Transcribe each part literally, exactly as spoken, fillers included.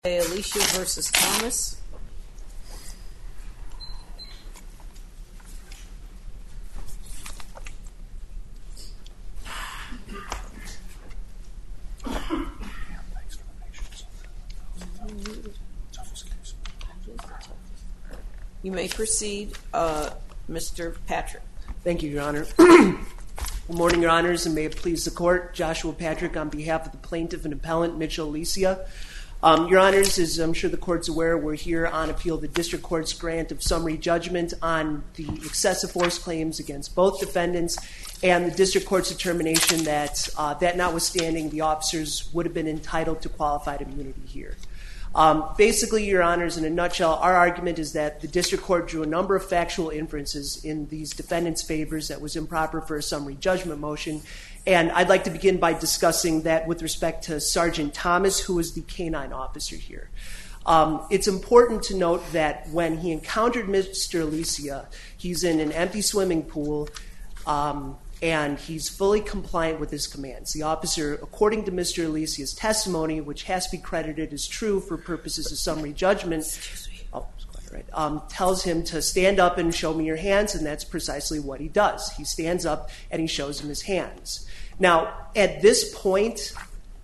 Alicia versus Thomas. You may proceed, uh, Mister Patrick. Thank you, Your Honor. Good morning, Your Honors, and may it please the Court. Joshua Patrick on behalf of the plaintiff and appellant, Mitchell Alicia. Um, Your Honors, as I'm sure the Court's aware, we're here on appeal the District Court's grant of summary judgment on the excessive force claims against both defendants and the District Court's determination that, uh, that notwithstanding, the officers would have been entitled to qualified immunity here. Um, basically, Your Honors, in a nutshell, our argument is that the District Court drew a number of factual inferences in these defendants' favors that was improper for a summary judgment motion. And I'd like to begin by discussing that with respect to Sergeant Thomas, who was the canine officer here. Um, it's important to note that when he encountered Mister Alicia, he's in an empty swimming pool, um, and he's fully compliant with his commands. The officer, according to Mister Alicia's testimony, which has to be credited as true for purposes of summary judgment, oh, right, um, tells him to stand up and show me your hands, and that's precisely what he does. He stands up and he shows him his hands. Now, at this point,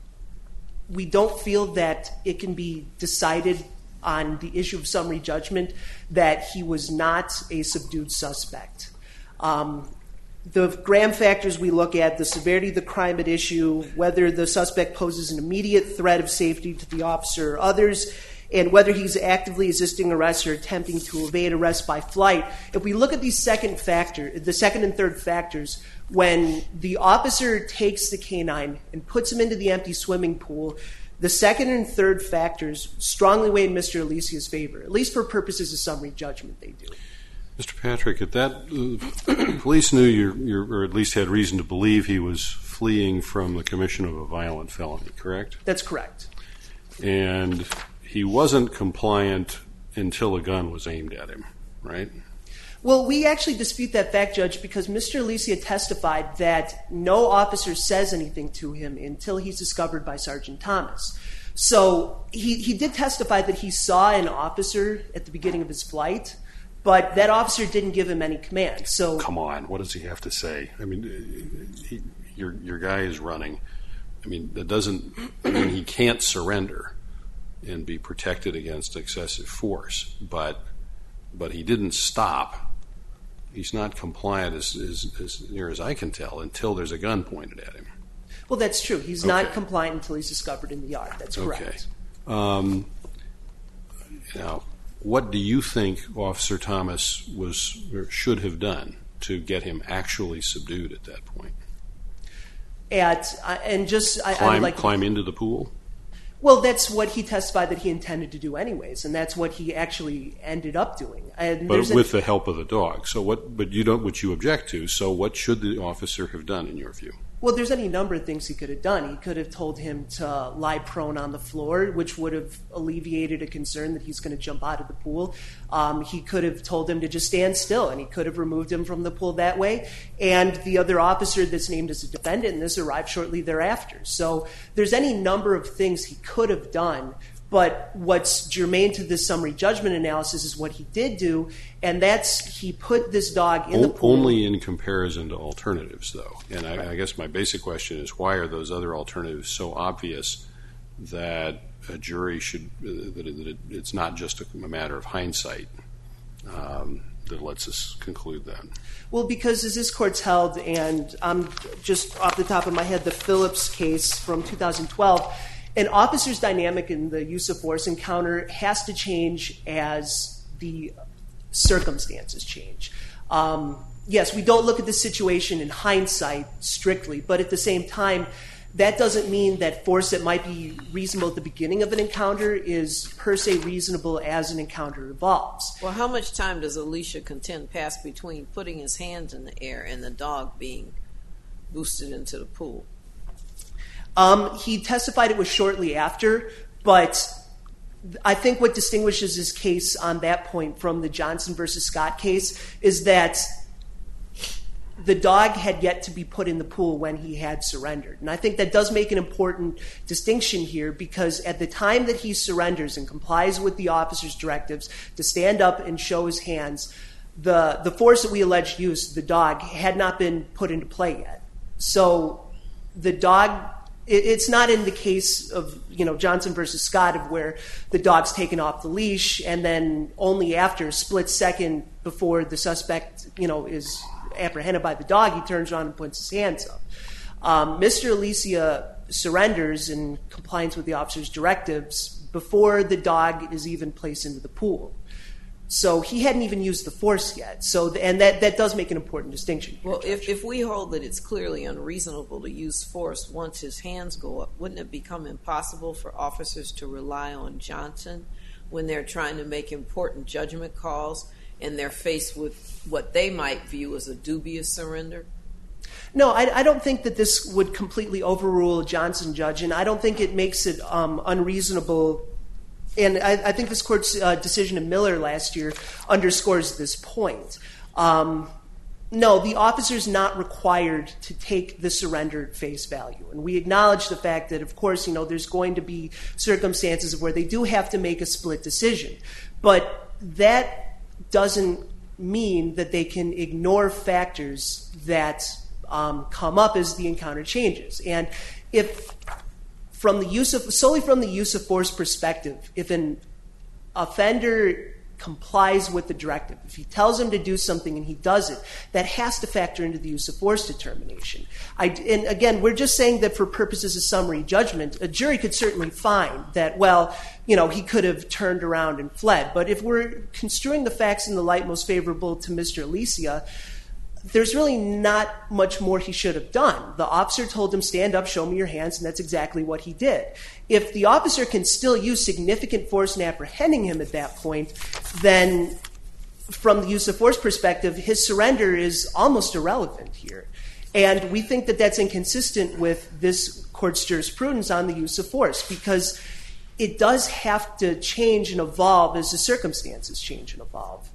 we don't feel that it can be decided on the issue of summary judgment that he was not a subdued suspect. Um, The Graham factors we look at, the severity of the crime at issue, whether the suspect poses an immediate threat of safety to the officer or others, and whether he's actively resisting arrest or attempting to evade arrest by flight. If we look at these second factor, the second and third factors, when the officer takes the canine and puts him into the empty swimming pool, the second and third factors strongly weigh in Mister Alicia's favor, at least for purposes of summary judgment they do. Mister Patrick, at that, uh, police knew you, or at least had reason to believe he was fleeing from the commission of a violent felony, correct? That's correct. And he wasn't compliant until a gun was aimed at him, right? Well, we actually dispute that fact, Judge, because Mister Alicia testified that no officer says anything to him until he's discovered by Sergeant Thomas. So he, he did testify that he saw an officer at the beginning of his flight, but that officer didn't give him any command. So come on, what does he have to say? I mean, he, your your guy is running. I mean, that doesn't. I mean, he can't surrender and be protected against excessive force. But but he didn't stop. He's not compliant, as, as, as near as I can tell, until there's a gun pointed at him. Well, that's true. He's okay. not compliant until he's discovered in the yard. That's correct. Okay. Um, now, what do you think Officer Thomas was or should have done to get him actually subdued at that point? At uh, and just I, climb, I would like climb to, into the pool? Well, that's what he testified that he intended to do anyways, and that's what he actually ended up doing. And but with an, the help of the dog. So what? But you don't. What you object to? So what should the officer have done in your view? Well, there's any number of things he could have done. He could have told him to lie prone on the floor, which would have alleviated a concern that he's going to jump out of the pool. Um, he could have told him to just stand still, and he could have removed him from the pool that way. And the other officer that's named as a defendant in this arrived shortly thereafter. So there's any number of things he could have done. But what's germane to this summary judgment analysis is what he did do, and that's he put this dog in the pool. Only in comparison to alternatives, though. And I, I guess my basic question is, why are those other alternatives so obvious that a jury should, uh, that, it, that it, it's not just a, a matter of hindsight um, that lets us conclude that? Well, because as this court's held, and I'm just off the top of my head, the Phillips case from two thousand twelve, an officer's dynamic in the use of force encounter has to change as the circumstances change. Um, yes, we don't look at the situation in hindsight strictly, but at the same time, that doesn't mean that force that might be reasonable at the beginning of an encounter is per se reasonable as an encounter evolves. Well, how much time does Alicia contend passed between putting his hands in the air and the dog being boosted into the pool? Um, he testified it was shortly after, but I think what distinguishes his case on that point from the Johnson versus Scott case is that the dog had yet to be put in the pool when he had surrendered. And I think that does make an important distinction here, because at the time that he surrenders and complies with the officer's directives to stand up and show his hands, the, the force that we alleged used, the dog, had not been put into play yet. So the dog, it, it's not in the case of, you know, Johnson versus Scott, of where the dog's taken off the leash and then only after a split second before the suspect, you know, is apprehended by the dog, he turns around and puts his hands up. Um, Mister Alicia surrenders in compliance with the officer's directives before the dog is even placed into the pool. So he hadn't even used the force yet. So, and that, that does make an important distinction here, Well, Judge. if, if we hold that it's clearly unreasonable to use force once his hands go up, wouldn't it become impossible for officers to rely on Johnson when they're trying to make important judgment calls and they're faced with what they might view as a dubious surrender? No, I, I don't think that this would completely overrule Johnson, Judge, and I don't think it makes it um, unreasonable. And I, I think this court's uh, decision in Miller last year underscores this point. Um, no, the officer's not required to take the surrender at face value. And we acknowledge the fact that, of course, you know, there's going to be circumstances where they do have to make a split decision. But that doesn't mean that they can ignore factors that um, come up as the encounter changes. And if, from the use of solely from the use of force perspective, if an offender complies with the directive, if he tells him to do something and he does it, that has to factor into the use of force determination. I, and again, we're just saying that for purposes of summary judgment, a jury could certainly find that, well, you know, he could have turned around and fled. But if we're construing the facts in the light most favorable to Mister Alicia, there's really not much more he should have done. The officer told him, stand up, show me your hands, and that's exactly what he did. If the officer can still use significant force in apprehending him at that point, then from the use of force perspective, his surrender is almost irrelevant here. And we think that that's inconsistent with this court's jurisprudence on the use of force, because it does have to change and evolve as the circumstances change and evolve.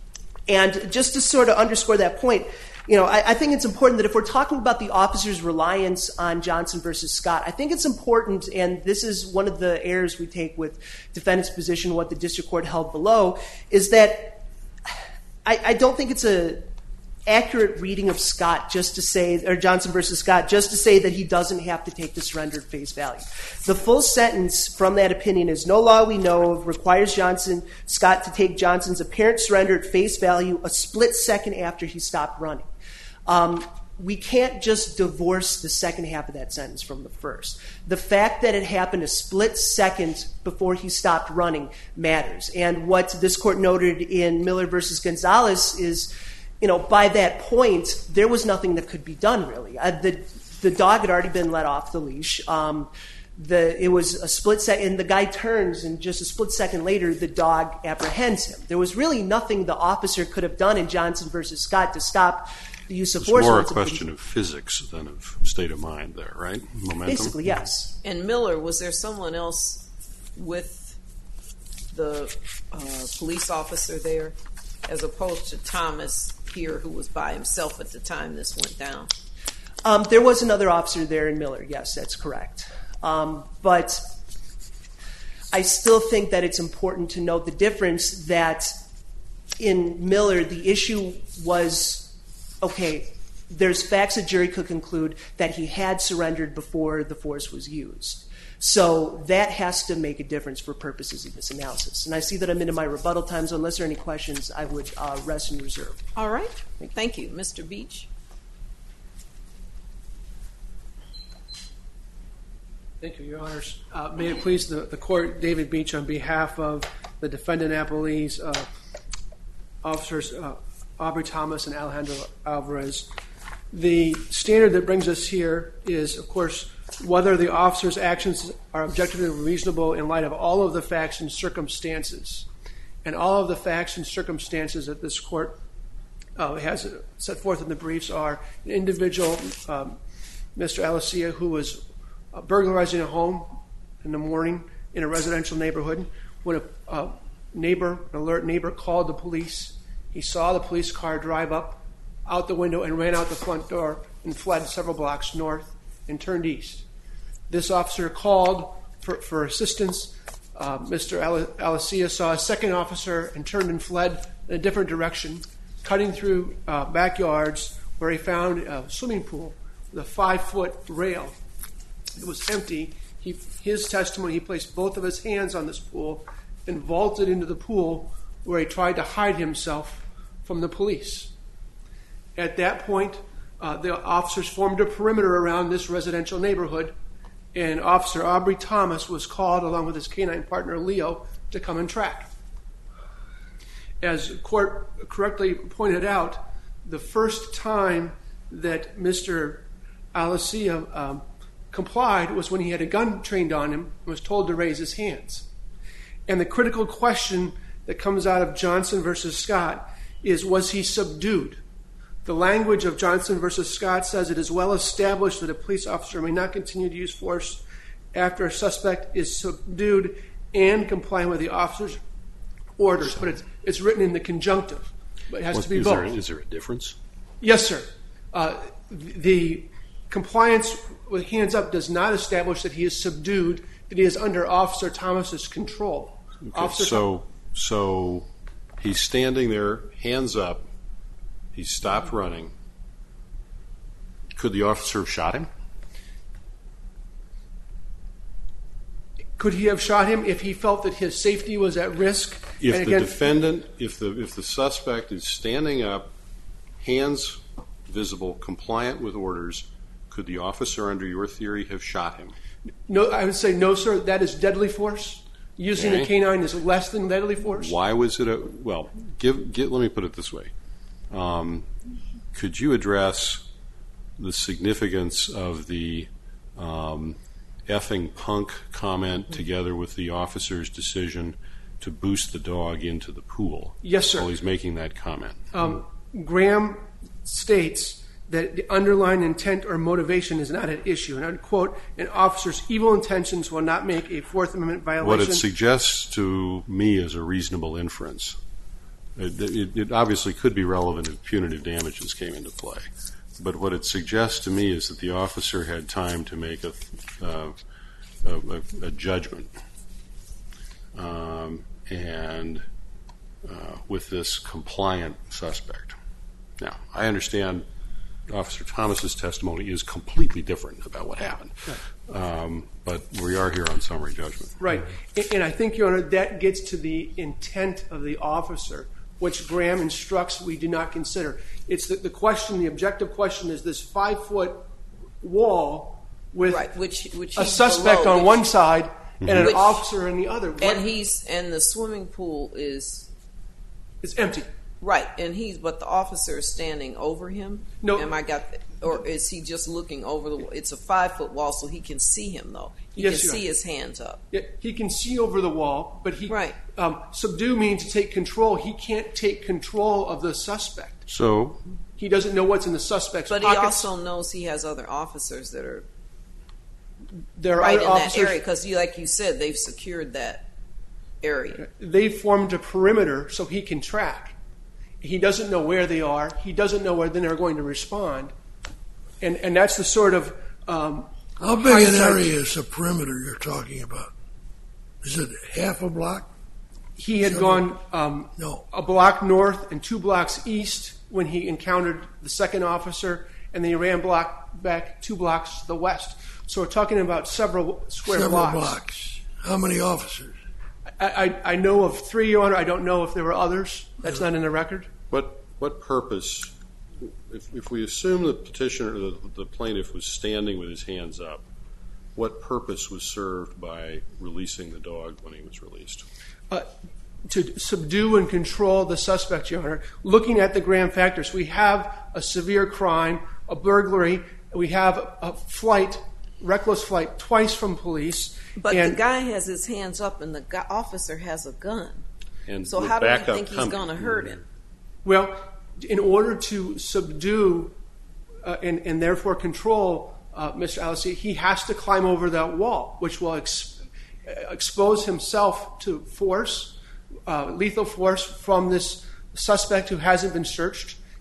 And just to sort of underscore that point, you know, I, I think it's important that if we're talking about the officer's reliance on Johnson versus Scott, I think it's important, and this is one of the errors we take with defendant's position, what the district court held below, is that I, I don't think it's a accurate reading of Scott just to say, or Johnson versus Scott, just to say that he doesn't have to take the surrender at face value. The full sentence from that opinion is, no law we know of requires Johnson, Scott to take Johnson's apparent surrender at face value a split second after he stopped running. Um, we can't just divorce the second half of that sentence from the first. The fact that it happened a split second before he stopped running matters. And what this court noted in Miller versus Gonzalez is, you know, by that point, there was nothing that could be done, really. Uh, the, the dog had already been let off the leash. Um, the, it was a split second, and the guy turns, and just a split second later, the dog apprehends him. There was really nothing the officer could have done in Johnson versus Scott to stop the use of force. It's more a question of physics than of state of mind there, right? Momentum? Basically, yes. And Miller, was there someone else with the uh, police officer there, as opposed to Thomas here, who was by himself at the time this went down? Um, there was another officer there in Miller, yes, that's correct. Um, but I still think that it's important to note the difference that in Miller, the issue was, okay, there's facts a jury could conclude that he had surrendered before the force was used. So that has to make a difference for purposes of this analysis. And I see that I'm into my rebuttal time, so unless there are any questions, I would uh, rest and reserve. All right. Thank you. Mister Beach. Thank you, Your Honors. Uh, may it please the, the court, David Beach, on behalf of the defendant appellees, uh, officers uh, Aubrey Thomas and Alejandro Alvarez. The standard that brings us here is, of course, whether the officer's actions are objectively reasonable in light of all of the facts and circumstances. And all of the facts and circumstances that this court uh, has set forth in the briefs are an individual, um, Mister Alicia, who was uh, burglarizing a home in the morning in a residential neighborhood when a uh, neighbor, an alert neighbor, called the police. He saw the police car drive up out the window and ran out the front door and fled several blocks north and turned east. This officer called for, for assistance. Uh, Mister Alicea saw a second officer and turned and fled in a different direction, cutting through uh, backyards where he found a swimming pool with a five-foot rail. It was empty. He, his testimony, he placed both of his hands on this pool and vaulted into the pool where he tried to hide himself from the police. At that point, uh, the officers formed a perimeter around this residential neighborhood, and Officer Aubrey Thomas was called along with his canine partner Leo to come and track. As the court correctly pointed out, the first time that Mister Alicea um, complied was when he had a gun trained on him and was told to raise his hands. And the critical question that comes out of Johnson versus Scott is, was he subdued? The language of Johnson versus Scott says it is well established that a police officer may not continue to use force after a suspect is subdued and complying with the officer's orders. But it's, it's written in the conjunctive. But it has What, to be is both. There, is there a difference? Yes, sir. Uh, the compliance with hands up does not establish that he is subdued, that he is under Officer Thomas's control. Okay, Officer so, so he's standing there, hands up. He stopped running. Could the officer have shot him? Could he have shot him if he felt that his safety was at risk? If And the again, defendant, if the if the suspect is standing up, hands visible, compliant with orders, could the officer, under your theory, have shot him? no, I would say no, sir. That is deadly force. Using Okay. a canine is less than deadly force. Why was it a well? Give, give let me put it this way. Um, could you address the significance of the um, effing punk comment together with the officer's decision to boost the dog into the pool? Yes, sir. While he's making that comment. Um, Graham states that the underlying intent or motivation is not at issue. And I would quote, an officer's evil intentions will not make a Fourth Amendment violation. What it suggests to me is a reasonable inference. It, it, it obviously could be relevant if punitive damages came into play. But what it suggests to me is that the officer had time to make a, uh, a, a, a judgment. Um, and uh, with this compliant suspect. Now, I understand Officer Thomas's testimony is completely different about what happened. Um, but we are here on summary judgment. Right. And, and I think, Your Honor, that gets to the intent of the officer, which Graham instructs we do not consider. It's the, the question, the objective question is this five-foot wall with Right, which, which a he's suspect below, on which- one side and an Which- officer on the other. What- And he's and the swimming pool is it's empty. right, and he's but the officer is standing over him. No. Am I got? The, or is he just looking over the? It's a five foot wall, so he can see him though. He Yes, can Your see Honor. his hands up. Yeah, he can see over the wall, but he Right. um, subdue means to take control. He can't take control of the suspect. So, He doesn't know what's in the suspect's But he pockets. also knows he has other officers that are there are right other in that officers. area because, you, like you said, they've secured that area. They formed a perimeter so he can track. He doesn't know where they are. He doesn't know when they're going to respond, and and that's the sort of um, How big an hindsight- area is the perimeter you're talking about? Is it half a block? He had Several- gone um, No. a block north and two blocks east when he encountered the second officer, and then he ran block back two blocks to the west. So we're talking about several square Several blocks. blocks. How many officers? I, I, I know of three, Your Honor. I don't know if there were others. That's not in the record. what what purpose? If, if we assume the petitioner, the, the plaintiff, was standing with his hands up, what purpose was served by releasing the dog when he was released? Uh, to subdue and control the suspect, Your Honor. Looking at the Graham factors, we have a severe crime, a burglary, we have a flight, reckless flight, twice from police. But and the guy has his hands up, and the guy, officer has a gun. And So with how do you backup think he's coming. going to hurt him? Well, in order to subdue uh, and, and therefore control uh, Mister Alicea, he has to climb over that wall, which will ex- expose himself to force, uh, lethal force from this suspect who hasn't been searched.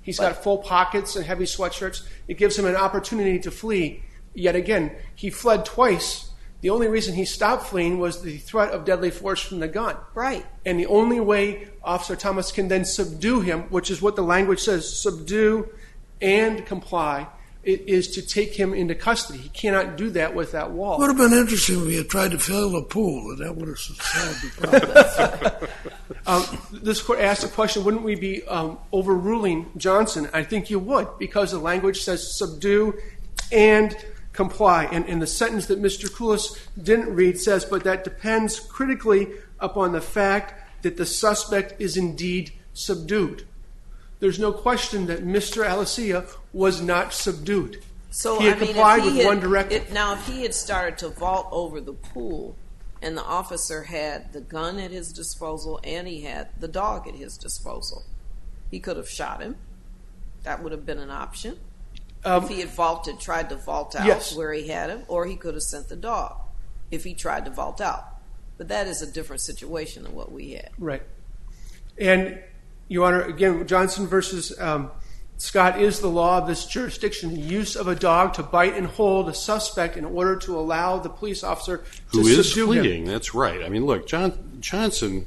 He's But- got full pockets and heavy sweatshirts. It gives him an opportunity to flee. Yet again, he fled twice. The only reason he stopped fleeing was the threat of deadly force from the gun. Right. And the only way Officer Thomas can then subdue him, which is what the language says, subdue and comply, it is to take him into custody. He cannot do that with that wall. Would have been interesting if he had tried to fill the pool, and that would have solved the problem. Um, this court asked the question, wouldn't we be um, overruling Johnson? I think you would, because the language says subdue and comply. And, and the sentence that Mister Koulis didn't read says, but that depends critically upon the fact that the suspect is indeed subdued. There's no question that Mister Alicia was not subdued. So he had I mean, complied if he with had, one directive. If, now, if he had started to vault over the pool, and the officer had the gun at his disposal and he had the dog at his disposal, he could have shot him. That would have been an option. Um, if he had vaulted, tried to vault out yes. where he had him, or he could have sent the dog if he tried to vault out. But that is a different situation than what we had. Right. And, Your Honor, again, Johnson versus um, Scott is the law of this jurisdiction. The use of a dog to bite and hold a suspect in order to allow the police officer to Who is subdue fleeing, him. that's right. I mean, look, John, Johnson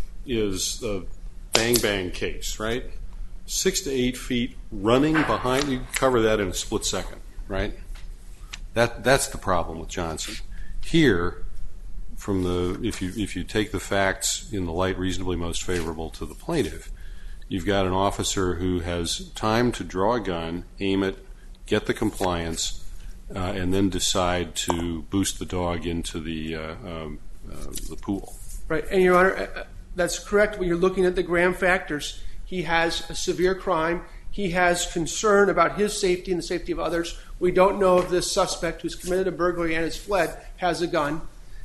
is a bang-bang case, right? Six to eight feet, running behind, you cover that in a split second, right? That That's the problem with Johnson. Here, from the if you if you take the facts in the light reasonably most favorable to the plaintiff, you've got an officer who has time to draw a gun, aim it, get the compliance, uh, and then decide to boost the dog into the uh, um, uh, the pool. Right. And, Your Honor, uh, that's correct. When you're looking at the Graham factors, he has a severe crime. He has concern about his safety and the safety of others. We don't know if this suspect who's committed a burglary and has fled has a gun.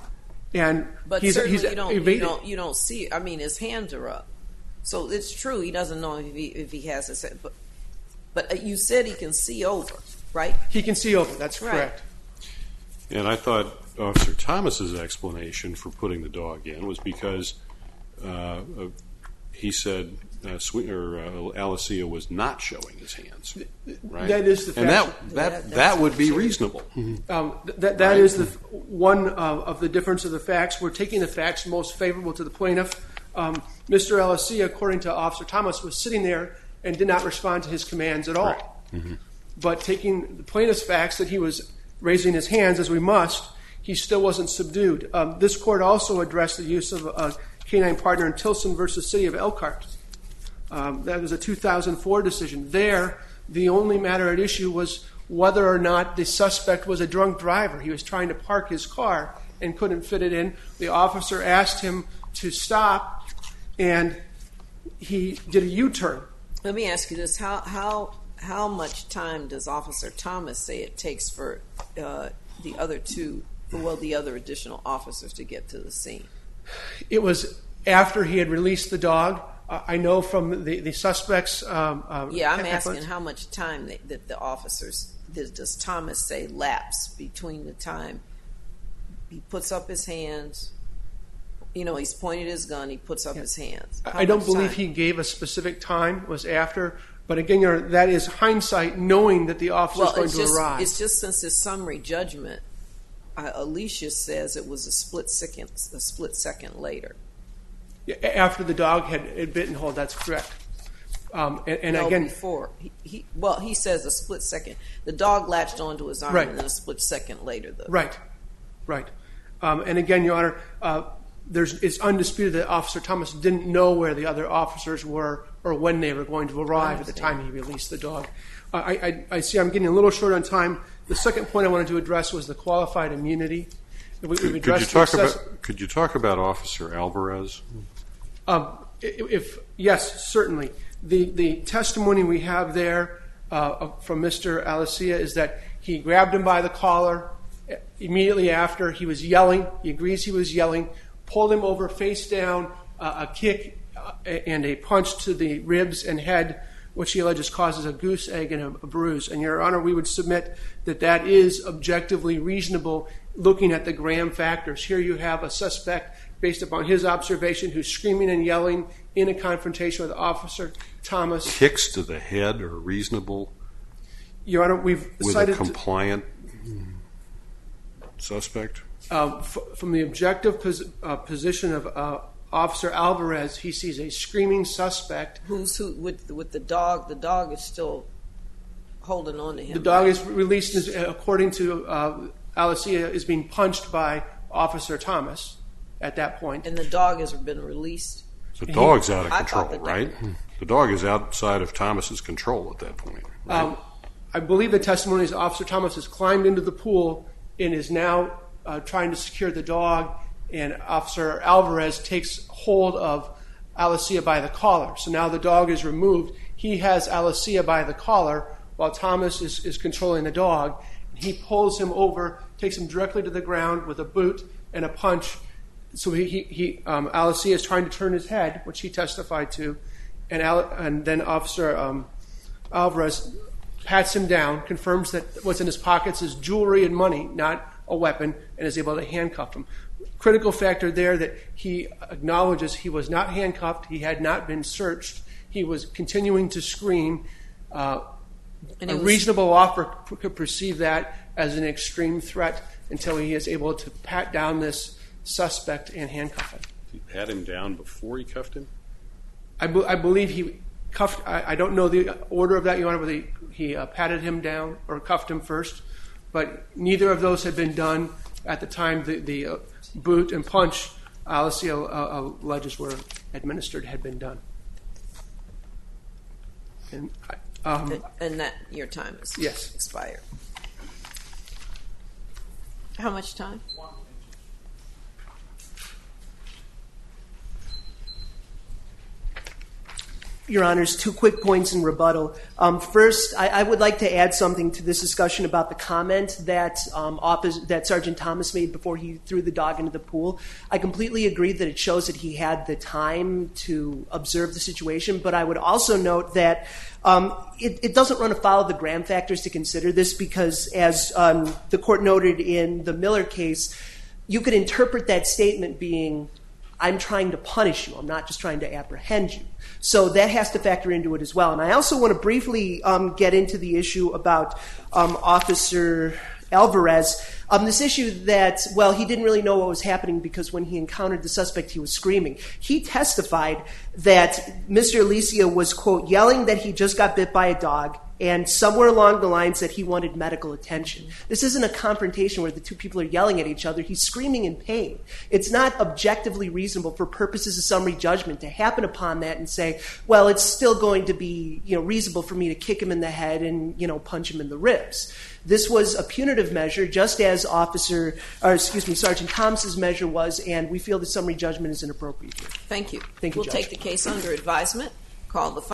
And But he's, certainly he's you don't, you evaded. don't you don't see. I mean, his hands are up, so it's true he doesn't know if he if he has a. But but you said he can see over, right? He can see over. That's Right. correct. And I thought Officer Thomas's explanation for putting the dog in was because uh, uh, he said uh, Swe- or uh, Alicia was not showing his hands, right? That is the and fact. that that Yeah, that that's would be true. reasonable. Um, th- that that is the one uh, of the difference of the facts. We're taking the facts most favorable to the plaintiff. Um, Mister Alicia, according to Officer Thomas, was sitting there and did not respond to his commands at all. Mm-hmm. But taking the plaintiff's facts that he was raising his hands, as we must, he still wasn't subdued. Um, this court also addressed the use of a canine partner in Tilson versus City of Elkhart. Um, that was a two thousand four decision. There, the only matter at issue was whether or not the suspect was a drunk driver. He was trying to park his car and couldn't fit it in. The officer asked him to stop, and he did a U-turn. Let me ask you this: How how how much time does Officer Thomas say it takes for uh, the other two, well, the other additional officers to get to the scene? It was after he had released the dog. Uh, I know from the, the suspects. Um, uh, Yeah, I'm efforts- asking how much time they, that the officers does, does Thomas say lapse between the time he puts up his hands. You know, he's pointed his gun. He puts up his hands. How I don't much believe time? he gave a specific time. Was after, but again, Your Honor, that is hindsight, knowing that the officer Well, is going it's to just arrive. it's just since his summary judgment, uh, Alicia says it was a split second, a split second later. After the dog had, had bitten hold, that's correct. Um, and and no, again, before he, he well, he says a split second. The dog latched onto his arm, Right. and then a split second later, the right, right. Um, and again, Your Honor, uh, there's it's undisputed that Officer Thomas didn't know where the other officers were or when they were going to arrive at the time he released the dog. Uh, I, I, I see I'm getting a little short on time. The second point I wanted to address was the qualified immunity. We, we've Could you addressed talk the excess- about Could you talk about Officer Alvarez? Um, if, if yes, certainly. The the testimony we have there uh, from Mister Alicia is that he grabbed him by the collar immediately after. He was yelling. He agrees he was yelling. Pulled him over face down, uh, a kick uh, and a punch to the ribs and head, which he alleges causes a goose egg and a, a bruise. And Your Honor, we would submit that that is objectively reasonable looking at the Graham factors. Here you have a suspect based upon his observation, who's screaming and yelling in a confrontation with Officer Thomas. Kicks to the head are reasonable? Your Honor, we've with cited... a compliant suspect? Uh, f- from the objective pos- uh, position of uh, Officer Alvarez, he sees a screaming suspect. Who's who with with the dog? The dog is still holding on to him. The dog is released, as, according to uh, Alicia, is being punched by Officer Thomas at that point. And the dog has been released. The dog's out of I control, thought the dog- right? The dog is outside of Thomas's control at that point, right? Um, I believe the testimony is Officer Thomas has climbed into the pool and is now uh, trying to secure the dog, and Officer Alvarez takes hold of Alicia by the collar. So now the dog is removed. He has Alicia by the collar while Thomas is, is controlling the dog. He pulls him over, takes him directly to the ground with a boot and a punch. So he, he, he um, Alicia is trying to turn his head, which he testified to, and, Al, and then Officer um, Alvarez pats him down, confirms that what's in his pockets is jewelry and money, not a weapon, and is able to handcuff him. Critical factor there that he acknowledges he was not handcuffed, he had not been searched, he was continuing to scream. Uh, And a it was- reasonable officer could perceive that as an extreme threat until he is able to pat down this suspect and handcuff him. Did he pat him down before he cuffed him? I, be, I believe he cuffed, I, I don't know the order of that, Your Honor, whether he, he uh, patted him down or cuffed him first, but neither of those had been done at the time the, the uh, boot and punch Alicia uh, alleges were administered had been done. And, um, And, and that your time is Yes. expired. How much time? Your Honors, two quick points in rebuttal. Um, first, I, I would like to add something to this discussion about the comment that um, Office, that Sergeant Thomas made before he threw the dog into the pool. I completely agree that it shows that he had the time to observe the situation, but I would also note that um, it, it doesn't run afoul of the Graham factors to consider this because, as um, the court noted in the Miller case, you could interpret that statement being, I'm trying to punish you. I'm not just trying to apprehend you. So that has to factor into it as well. And I also want to briefly um, get into the issue about um, Officer Alvarez. Um, this issue that, well, he didn't really know what was happening because when he encountered the suspect, he was screaming. He testified that Mister Alicia was, quote, yelling that he just got bit by a dog and somewhere along the lines that he wanted medical attention. This isn't a confrontation where the two people are yelling at each other. He's screaming in pain. It's not objectively reasonable for purposes of summary judgment to happen upon that and say, well, it's still going to be, you know, reasonable for me to kick him in the head and, you know, punch him in the ribs. This was a punitive measure, just as Officer, or excuse me, Sergeant Thomas's measure was, and we feel the summary judgment is inappropriate here. Thank you. Thank you, We'll Judge. take the case under advisement. Call the